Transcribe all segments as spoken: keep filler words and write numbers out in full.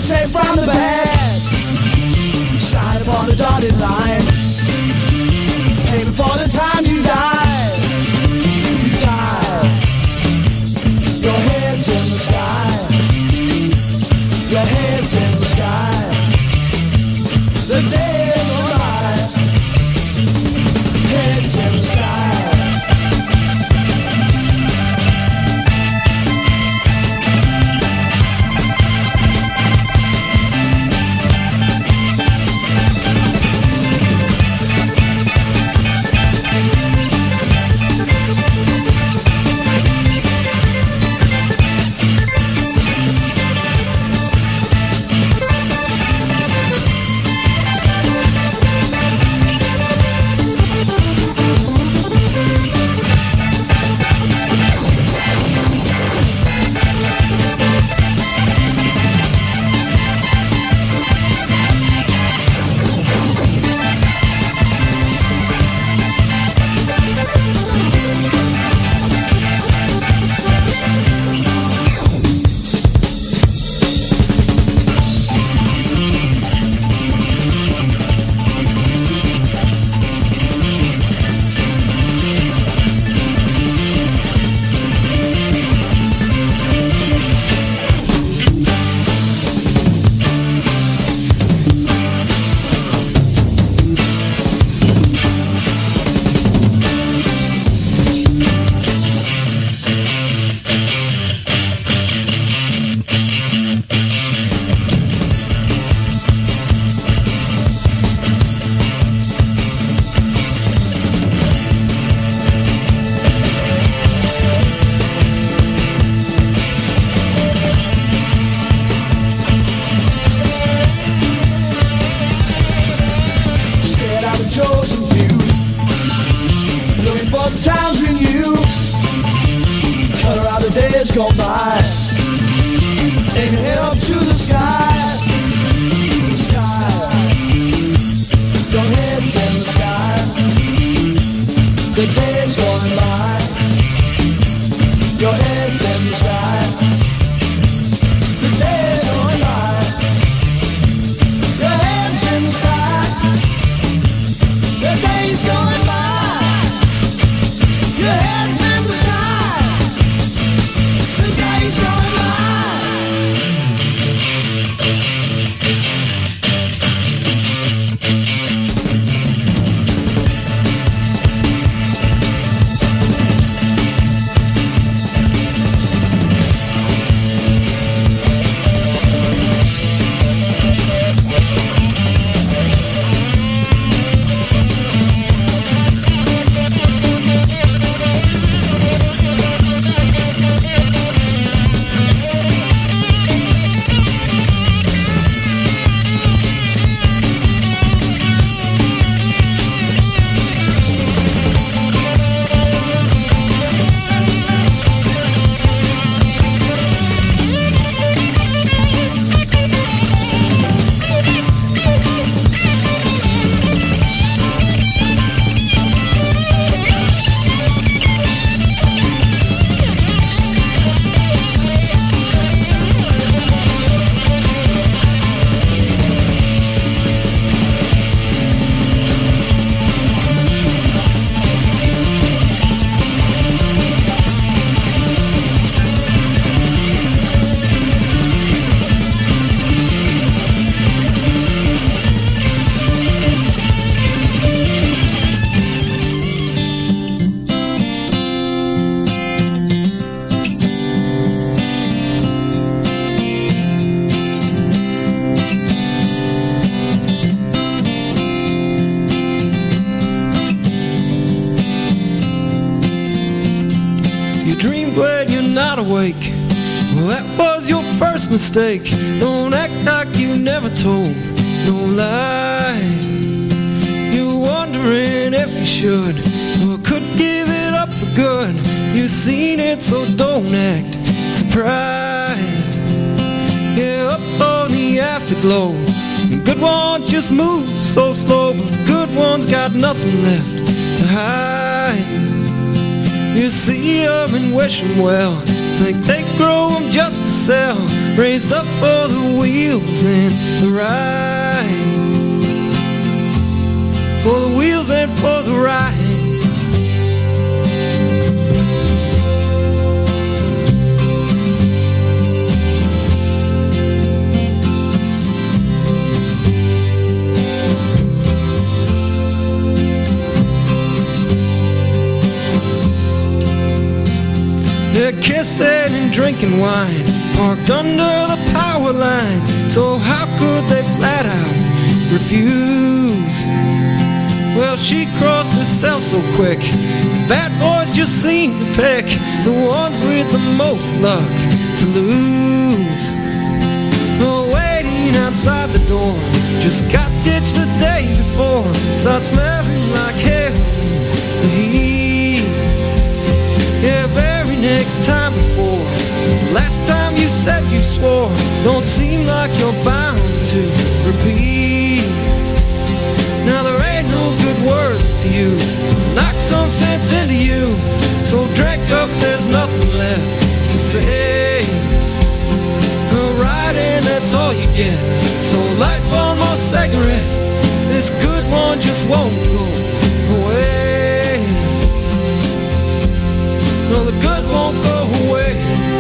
safe from the bad. Shine upon the dotted line. Pay before the time you die. You die. Your head's in the sky. Your head's in the sky. The day is alive. Head's in the sky. Go by. Take your head up to the sky. The sky. Your head's in the sky. The day's going by. Your head's in the sky. The day's going by. Your head's in the sky. The day's going by. Your head's in the sky. It's your life. Awake. Well, that was your first mistake. Don't act like you never told no lie. You're wondering if you should or could give it up for good. You've seen it, so don't act surprised. Yeah, up on the afterglow. The good ones just move so slow, but the good ones got nothing left to hide. You see them and wish them well. think they grow them just to sell, raised up for the wheels and the ride, for the wheels and for the ride. They're kissing and drinking wine, parked under the power line. So how could they flat out refuse? Well, she crossed herself so quick, bad boys just seem to pick the ones with the most luck to lose. Oh, waiting outside the door, just got ditched the day before. Start smelling like hell, the heat. Yeah, very next time before, last time you said you swore, don't seem like you're bound to repeat. Now there ain't no good words to use to knock some sense into you. So drink up, there's nothing left to say. Alright, and that's all you get. So light one more cigarette, this good one just won't go away. No, the good won't go away.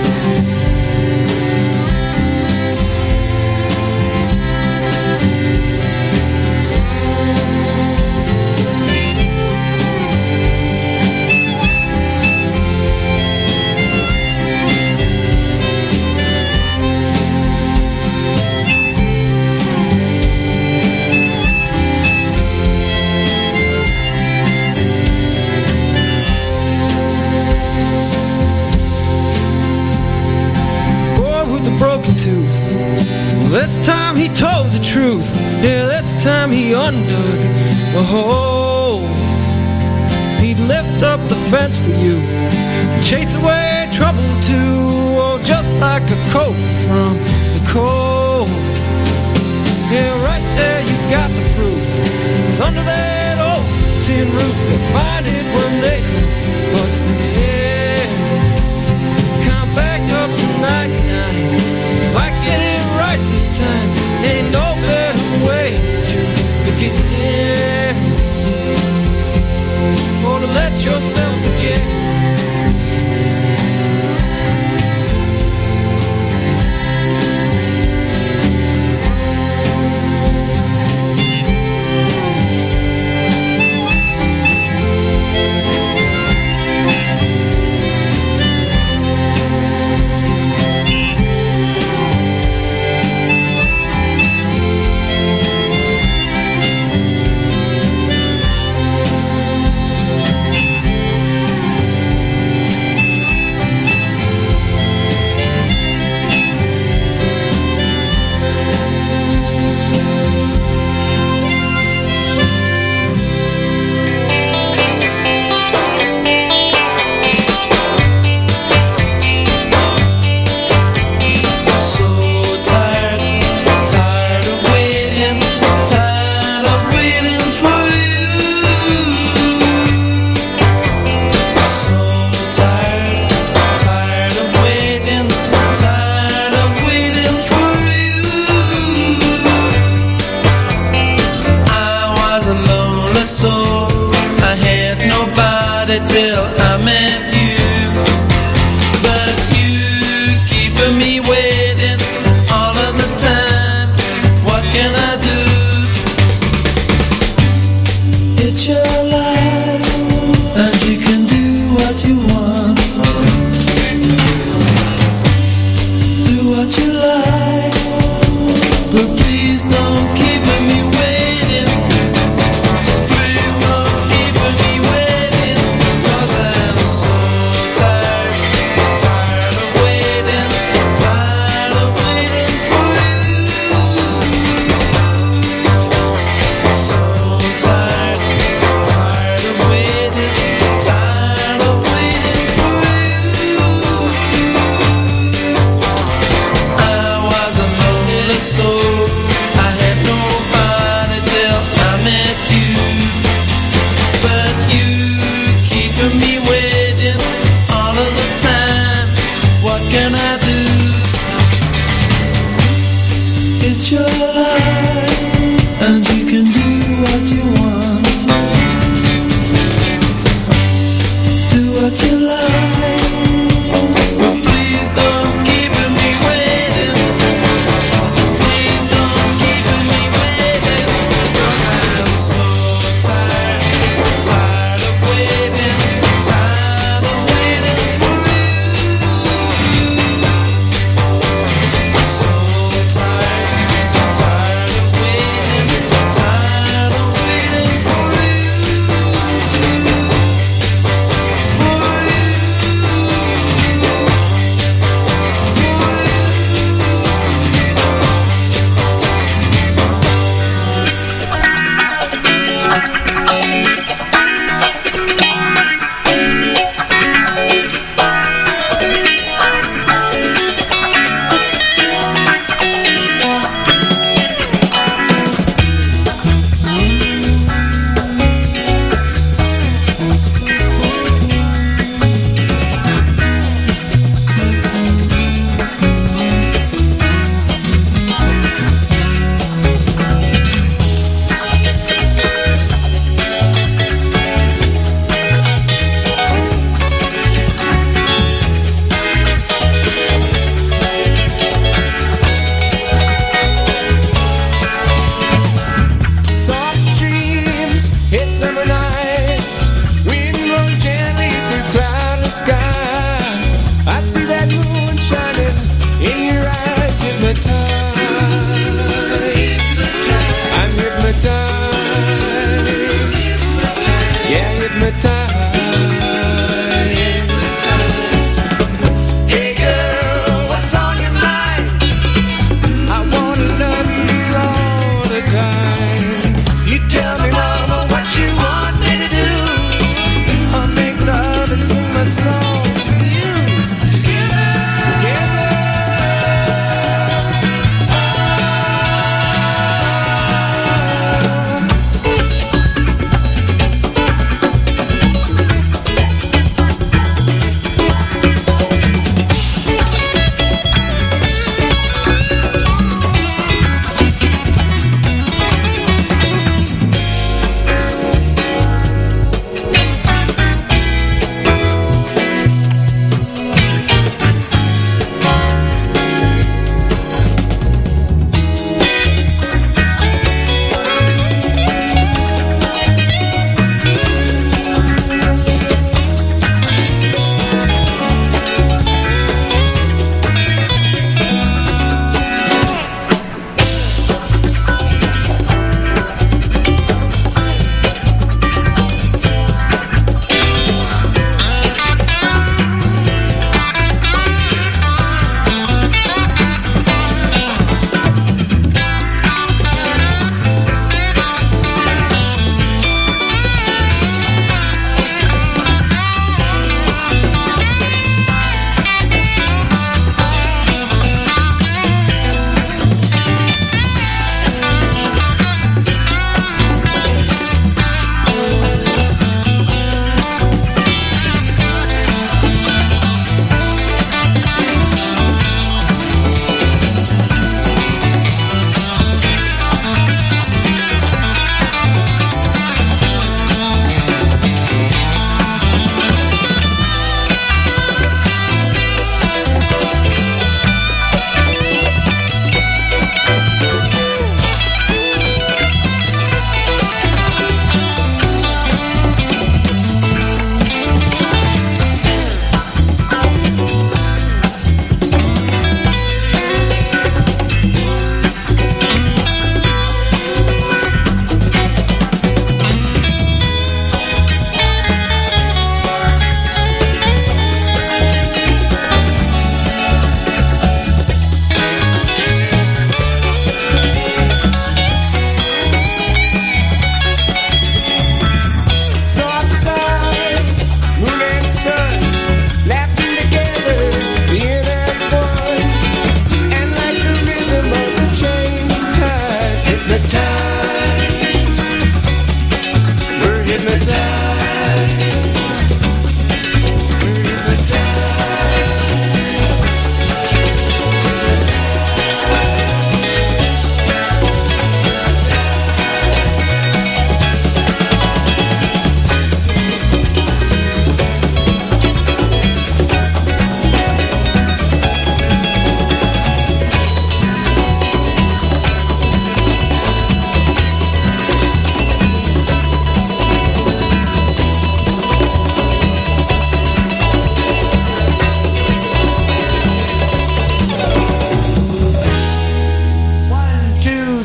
Broken tooth. Well, this time he told the truth. Yeah, this time he undug the hole. He'd lift up the fence for you, chase away trouble too. Oh, just like a coat from the cold. Yeah, right there you got the proof. It's under that old tin roof. They'll find it when they come busting in. Come back up to ninety-nine. If I get it right this time, ain't no better way to begin, or to let yourself begin. It's your life, and you can do what you want. Do what you like. Please don't keep me waiting. Please don't keep me waiting. 'Cause I'm so tired, tired of waiting, tired of waiting for you. So tired, tired of waiting, tired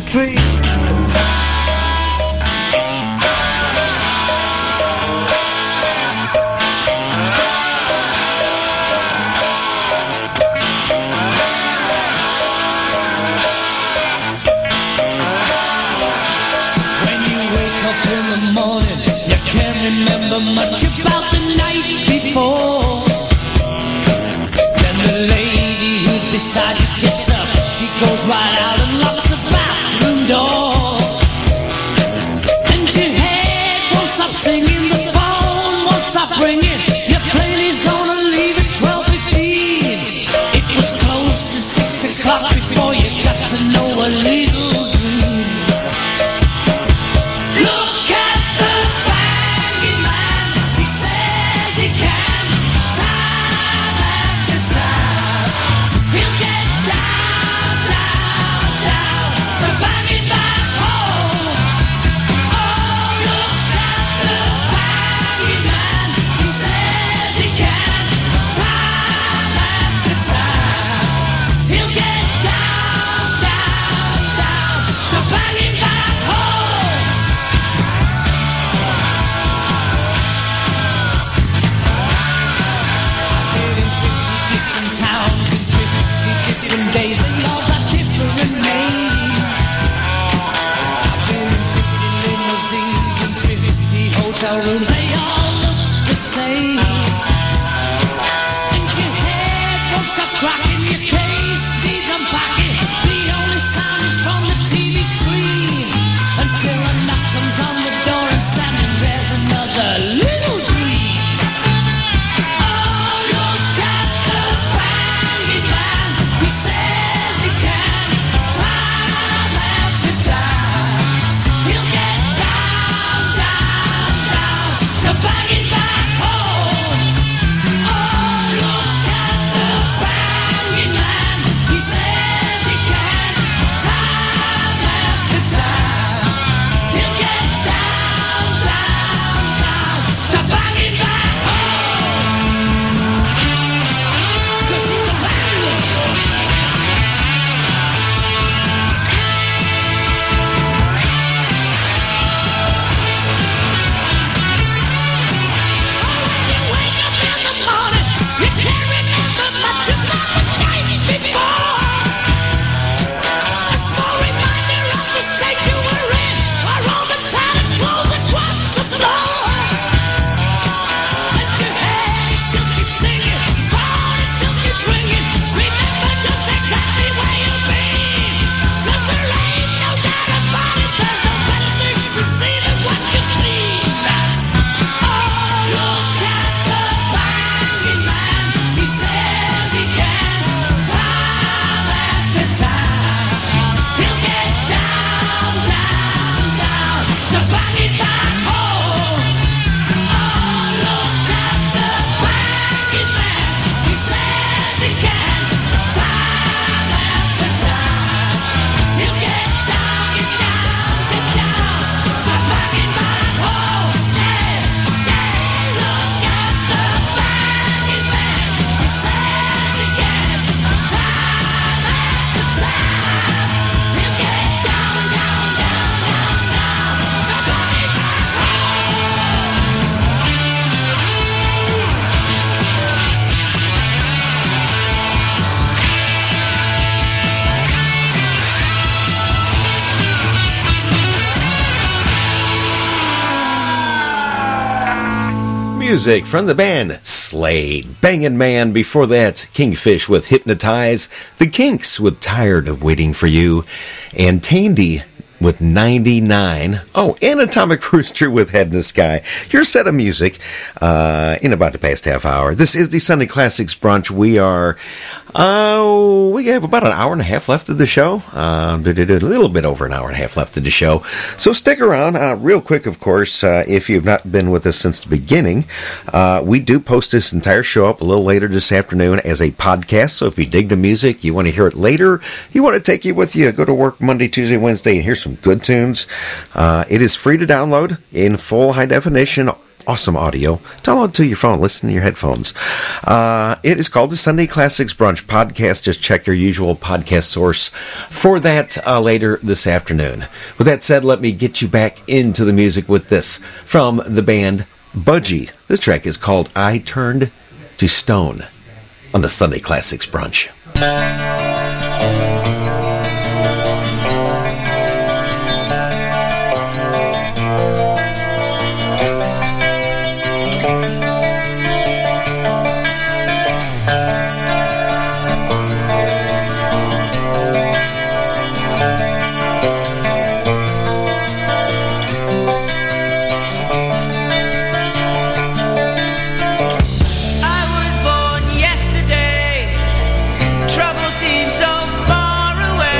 tree. Much about the night before. Then the lady who's beside you gets up. She goes right out and locks the bathroom door. And your head won't stop singing, the phone won't stop ringing. Your plane is gonna leave at twelve fifteen. It was close to six o'clock before you got to know a little dream. Look at the banging man. He says he can, time after time. He'll get down, down, down to banging back home. Oh, look at the banging man. He says he can, time after time. He'll get down, down, down to banging back home. In fifty different towns, in fifty different days, they all got different names. I've been in fifty limousines and fifty hotel rooms, they all look the same. And your head won't stop cracking, your case needs unpacking. The only sound is from the T V screen, until a knock comes on the door and standing there's another little dream. Oh, look at the banging man. He says he can, time after time. He'll get down, down, down to banging back home. Oh, look at the banging man. He says he can, time after time. He'll get down, down, down to banging back home. 'Cause he's a banger. You wake up in the morning, you can't remember much about the night before. A small reminder of the state you were in, or all the tattered clothes across the floor. And your head still keeps singing, phone it still keeps ringing. Remember just exactly where you've been. 'Cause there ain't no doubt about it, there's no better things to see than what you see. Oh, look at the banging man. He says he can, time after time. He'll get down, down, down to banging back home. Oh, look at the banging man. He says he can, time after time. He'll get down, get down, get down to banging back home. Hey, yeah, look at the banging man. He says he can, time after time. He'll get down, down, down, down, down to banging back Music from the band Slade. Bangin' Man. Before that, Kingfish with Hypnotize. The Kinks with Tired of Waiting for You. And Tandy with ninety-nine. Oh, and Atomic Rooster with Head in the Sky. Your set of music uh, in about the past half hour. This is the Sunday Classics Brunch. We are, uh, we have about an hour and a half left of the show. Uh, a little bit over an hour and a half left of the show. So stick around. Uh, real quick, of course, uh, if you've not been with us since the beginning, uh, we do post this entire show up a little later this afternoon as a podcast. So if you dig the music, you want to hear it later, you want to take it with you, go to work Monday, Tuesday, Wednesday, and hear some good tunes. Uh, it is free to download in full high definition awesome audio. Download it to your phone. Listen to your headphones. Uh, it is called the Sunday Classics Brunch Podcast. Just check your usual podcast source for that uh, later this afternoon. With that said, let me get you back into the music with this from the band Budgie. This track is called I Turned to Stone on the Sunday Classics Brunch. I was born yesterday. Trouble seems so far away.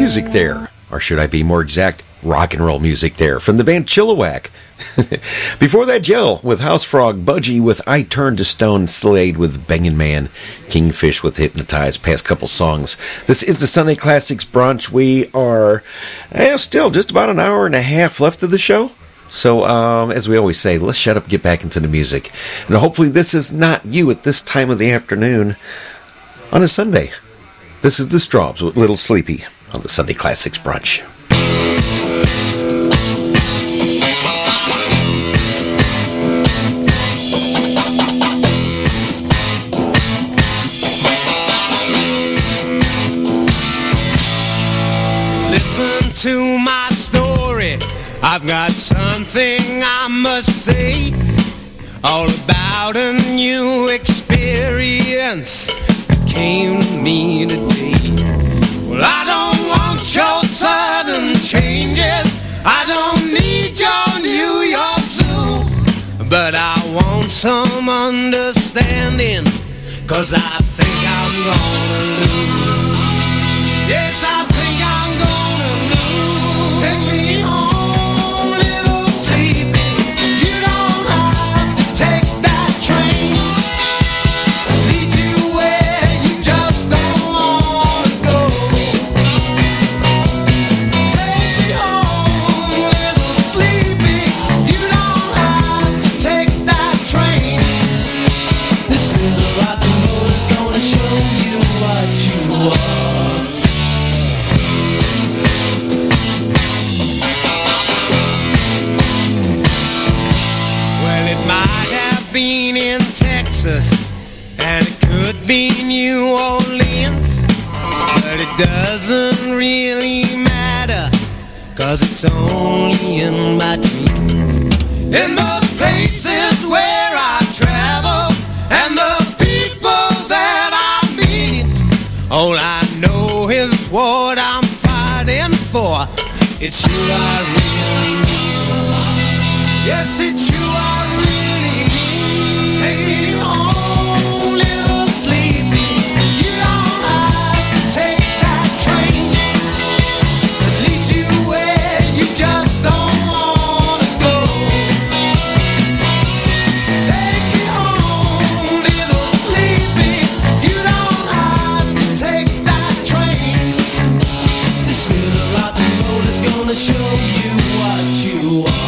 music there, or should I be more exact, rock and roll music there, from the band Chilliwack. Before that, Jill with House Frog, Budgie with I Turn to Stone, Slade with Bangin' Man, Kingfish with Hypnotize, past couple songs. This is the Sunday Classics Brunch. We are eh, still just about an hour and a half left of the show. So, um, as we always say, let's shut up and get back into the music. And hopefully this is not you at this time of the afternoon on a Sunday. This is the Strawbs with Little Sleepy on the Sunday Classics Brunch. Listen to my story. I've got something I must say, all about a new experience that came to me today. Well, I don't want your sudden changes, I don't need your New York Zoo, but I want some understanding, 'cause I think I'm gonna lose. Yes, I think I'm gonna lose. Take me home, little sleepy. You don't have to take that train. Lead you where you just don't wanna go. Take me home, little sleepy. You don't have to take that train. This little rock and roll is gonna show you what you are. Been in Texas, and it could be New Orleans, but it doesn't really matter, 'cause it's only in my dreams. In the places where I travel, and the people that I meet, all I know is what I'm fighting for. It's you I really need. Yes, it's you I really need. Take me home, little sleepy. You don't have to take that train that leads you where you just don't wanna go. Take me home, little sleepy. You don't have to take that train. This little rock and roll is gonna show you what you are.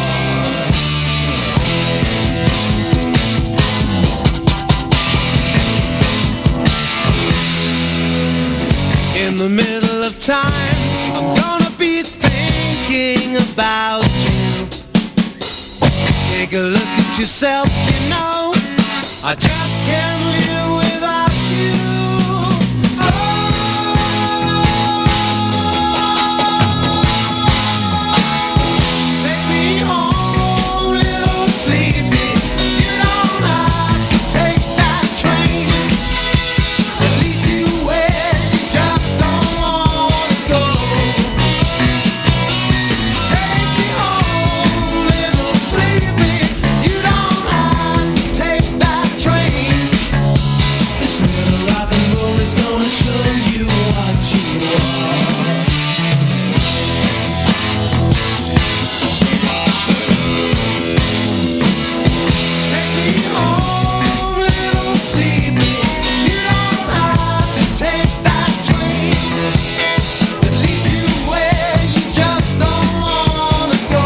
In the middle of time, I'm gonna be thinking about you. Take a look at yourself, you know, I just can't live without you. Oh. Take me home, little sleepy. You don't have to take that train that leads you where you just don't wanna go. Take me home, little sleepy. You don't have to take that train. This little rock and roll is gonna show you what you are. Take me home, little sleepy. You don't have to take that train that leads you where you just don't wanna go.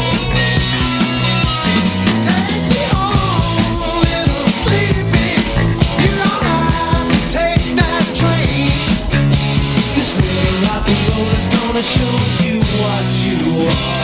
Take me home, little sleepy. You don't have to take that train. This little rock and roll is gonna show you what you are.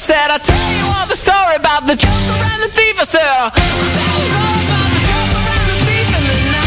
said, I'll tell you all the story about the joker and the thief. I said, I'll tell you all about the joker and the thief in the night.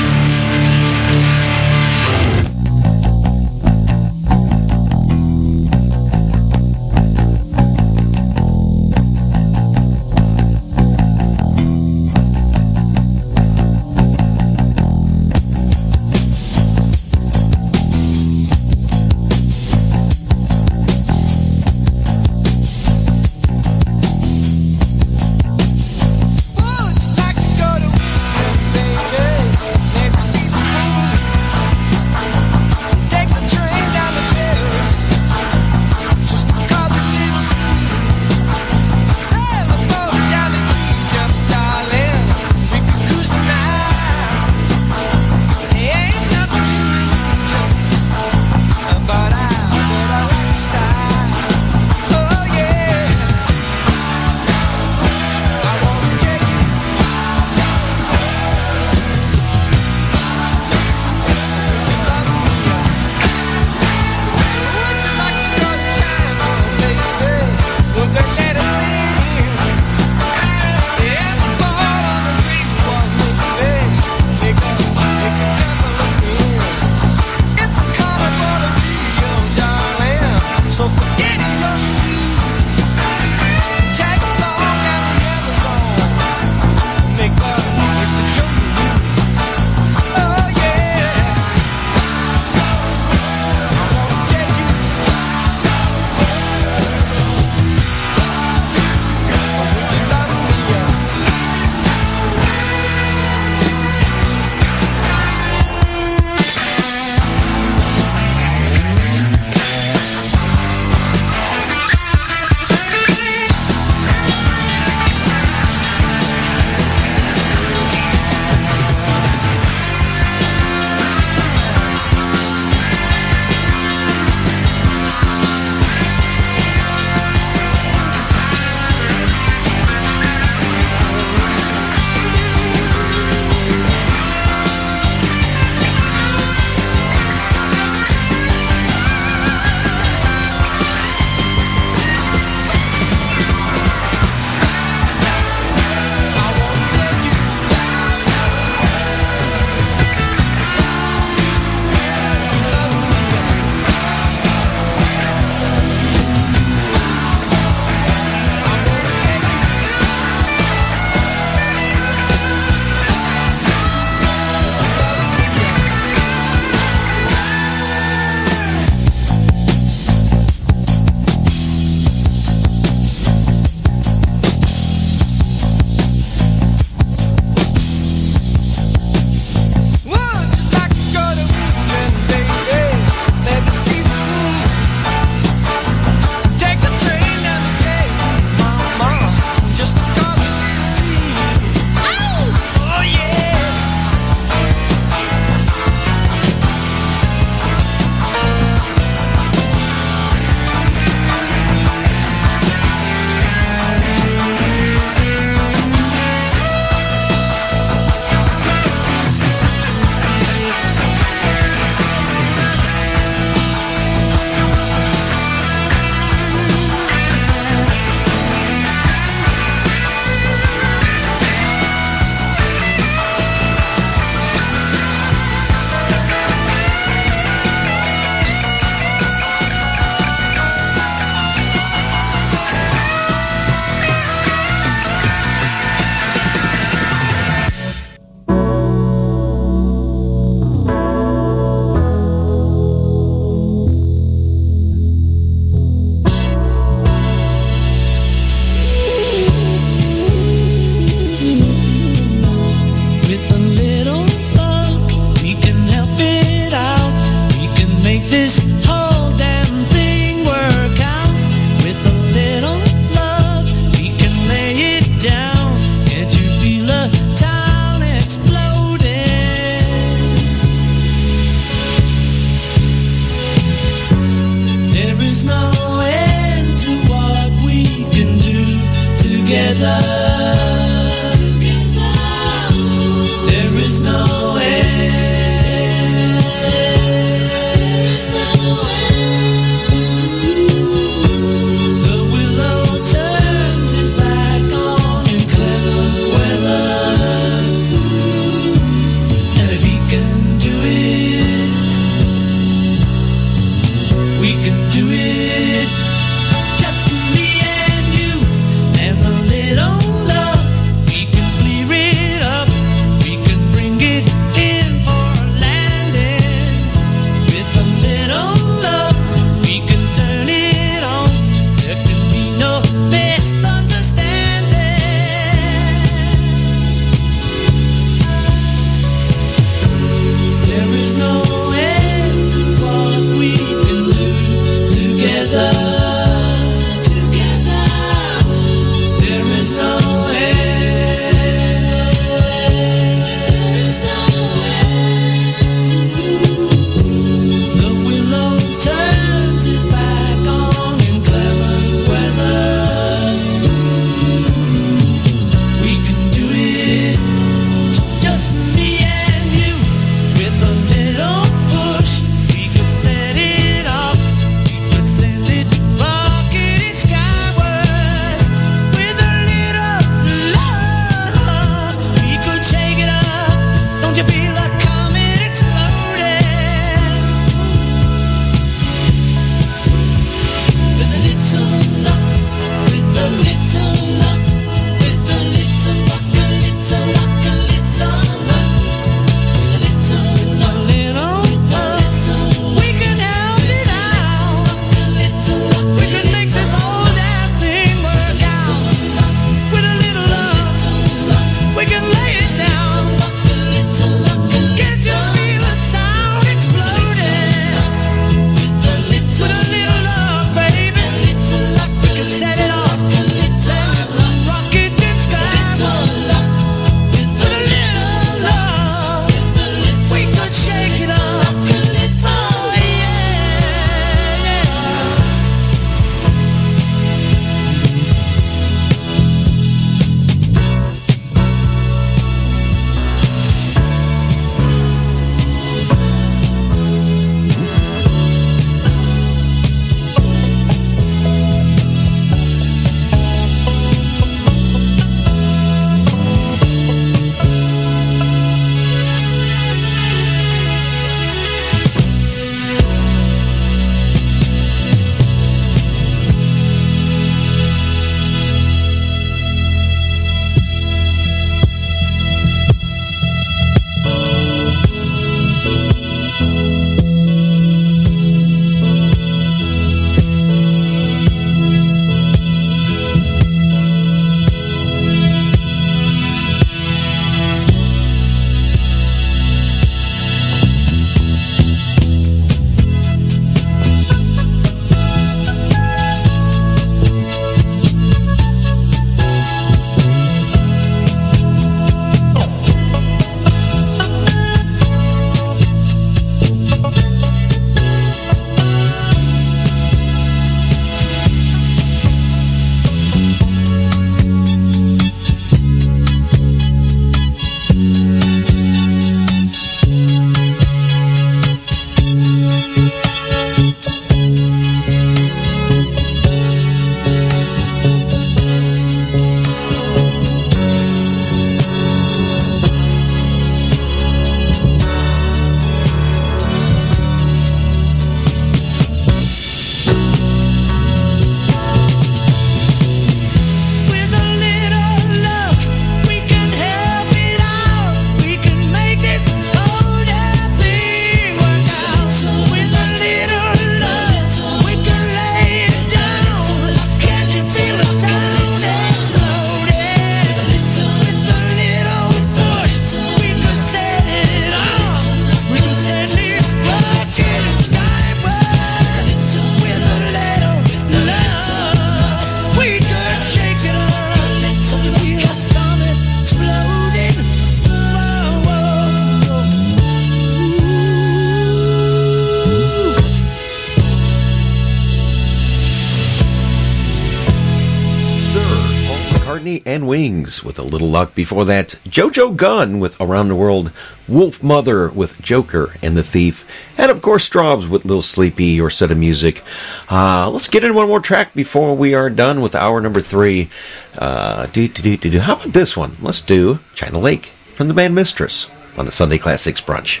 McCartney and Wings with A Little Luck. Before that, JoJo Gunn with Around the World, Wolf Mother with Joker and the Thief, and of course Straubs with Little Sleepy, your set of music. Uh, let's get in one more track before we are done with hour number three. Uh, do, do, do, do, do. How about this one? Let's do China Lake from the band Mistress on the Sunday Classics Brunch.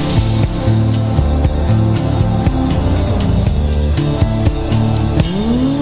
Ooh.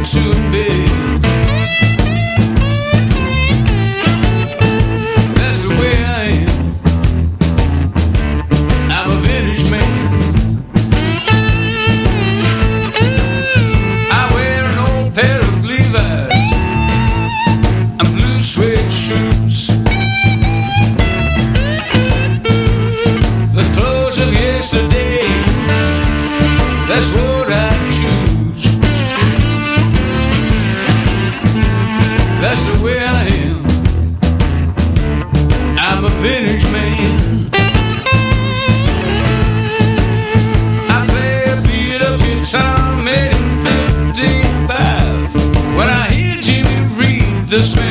to bed. That's the way I am. I'm a vintage man. I wear an old pair of Levi's and blue suede shoes. The clothes of yesterday, that's what I choose. That's the way I am. I'm a vintage man. I play a beat up guitar made in fifty-five. When I hear Jimmy Reed, the